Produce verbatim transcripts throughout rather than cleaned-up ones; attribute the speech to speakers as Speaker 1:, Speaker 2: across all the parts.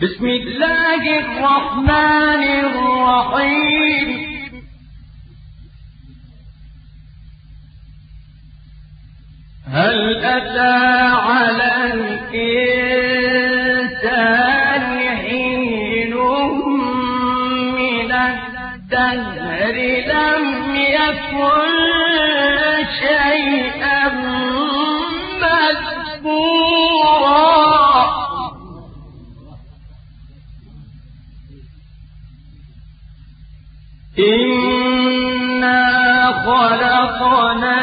Speaker 1: بسم الله الرحمن الرحيم. هل أتى على الإنسان حين من الدهر لم يكن شيئا مذكورا إنا خلقنا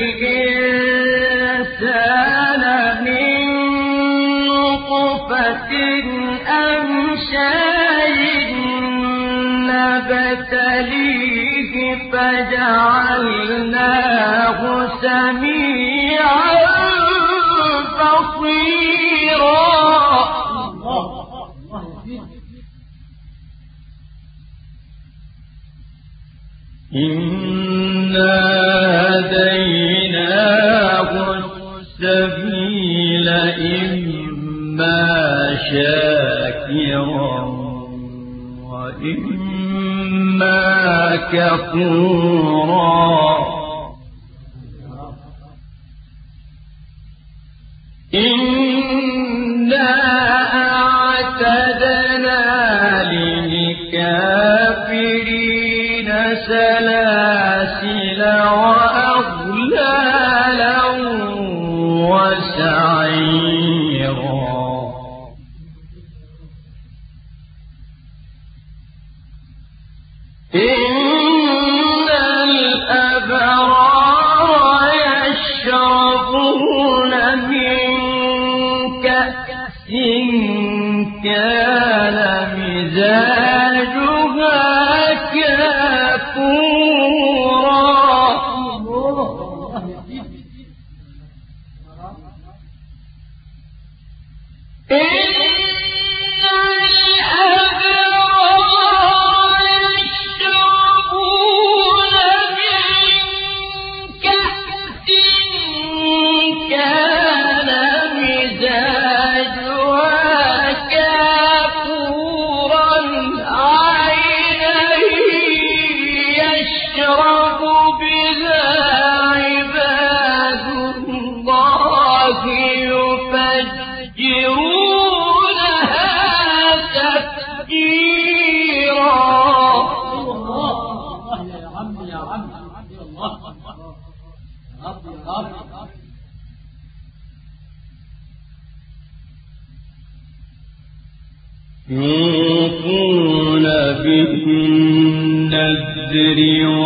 Speaker 1: الإنسان من نطفة أمشاج نبتليه فجعلناه سميعا بصيرا. إنا هديناه السبيل إما شاكرا وإما كفورا. إنا أعتدنا للكافرين سلاسل وأغلالا وسعيرا. إن الأبرار يشربون من كأس كان مزاجها كافورا. إن الأبرار يشربون من كأس كان مزاجها كافورا عينا يشرب بها عباد الله يفجرونها تفجيرا.
Speaker 2: الله يا عم يا عم يا الله رب رب.
Speaker 1: يوفون بالنذر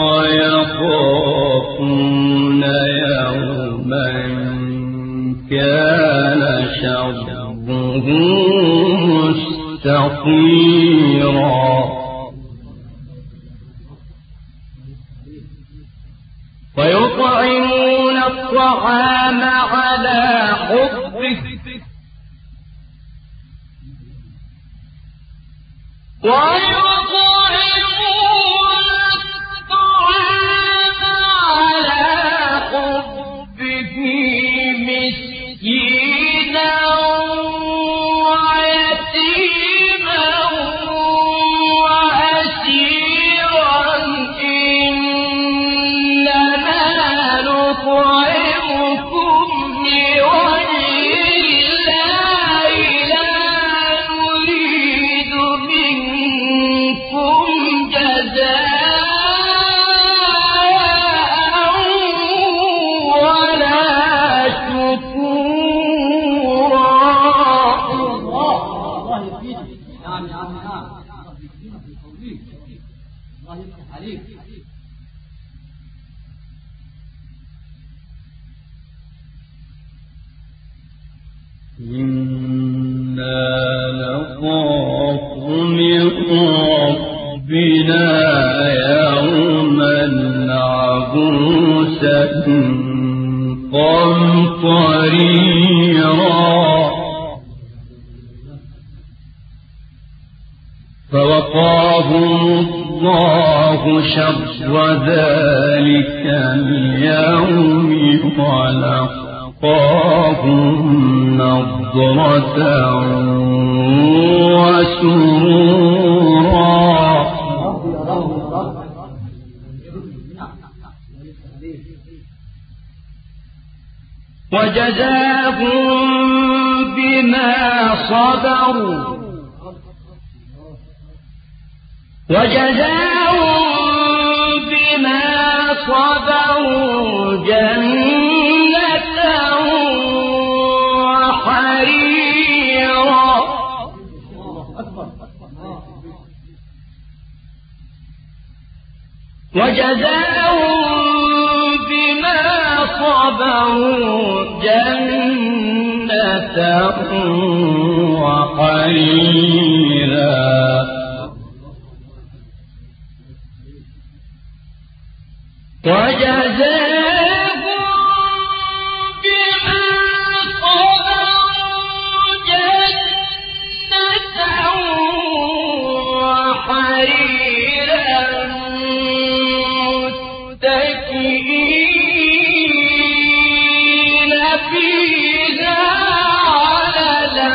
Speaker 1: ويخافون يوما كان شره مستطيرا. ويطعمون الطعام على حبه ويطعمون الطعام على حبه مسكينا ويتيما وأسيرا. إنما نطعمكم لوجه الله لا نريد منكم جزاء ولا شكورا.
Speaker 2: الله يفيدك. نعم يا عم نعم. الله يفيدك بالتوفيق. الله يفتح عليك.
Speaker 1: إنا نخاف من ربنا يوما عبوسا قمطريرا. فوقاهم الله شر ذلك اليوم ولقاهم نضرة وجزاهم بما صبروا وجزاهم بما صبروا جنة وحريرا وجزاهم بما صبروا جنة وحريرا وجزاهم بما صبروا جنة وحريرا متكئين فيها على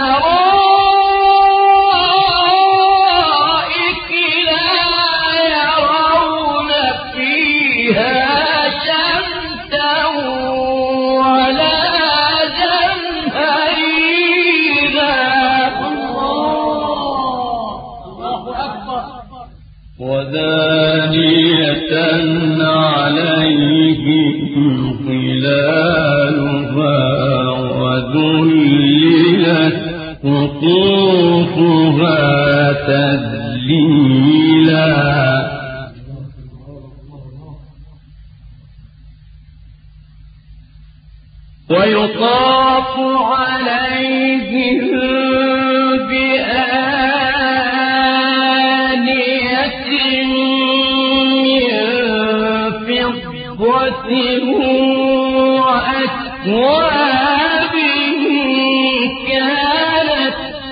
Speaker 1: الأرائك لا يرون فيها شمسا ولا زمهريرا ودانية عليهم ظلالها وذللت قطوفها تذليلا ويطاف عليهم بآنية من فضة وأكواب كانت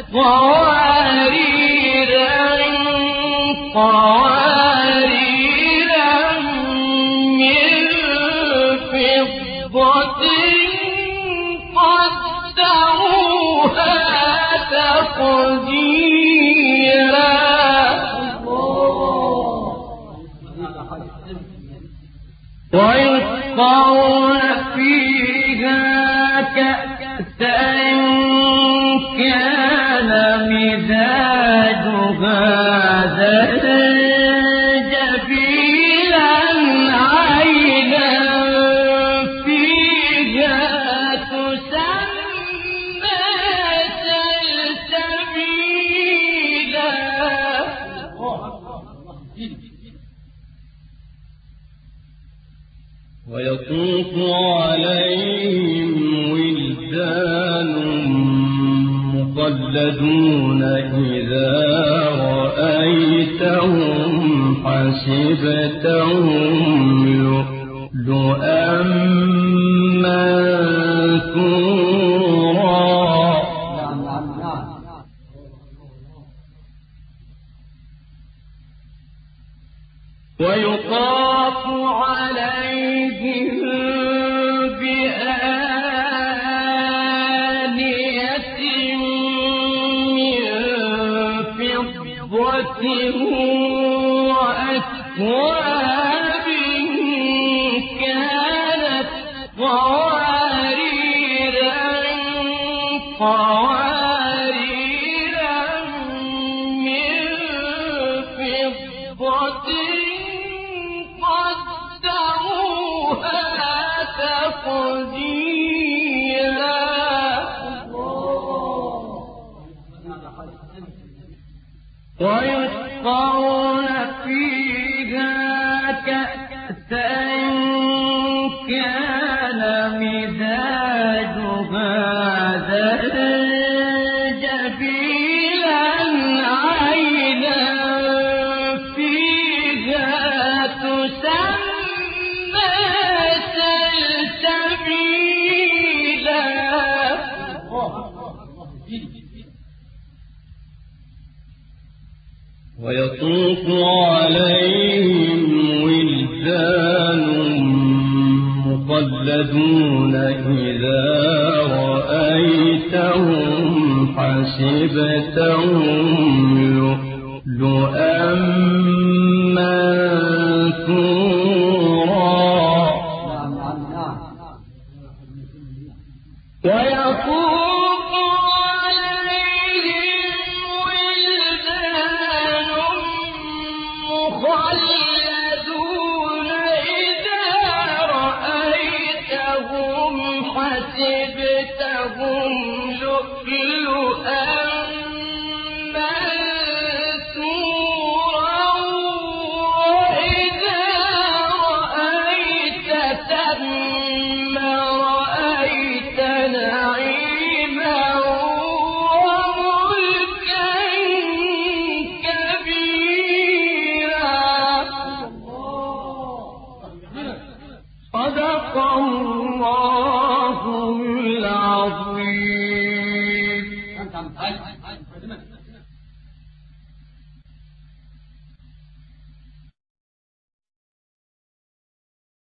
Speaker 1: قوارير قوارير من فضة قدروها تقديرا ويسقون فيها كأسا كان مزاجها زنجبيلا عينا فيها تسمى سلسبيلا ويطوف عليهم ولدان مخلدون إذا رأيتهم حسبتهم لؤلؤا منثورا ويطاف عليهم بآنية من فضة وأكواب كانت قوارير قوارير من فضة تقديرا ويسقون فيها كأسا كان مزاجها زنجبيلا عينا فيها تسمى سلسبيلا ويطوف عليهم ولدان مخلدون إذا رأيتهم حسبتهم لؤلؤا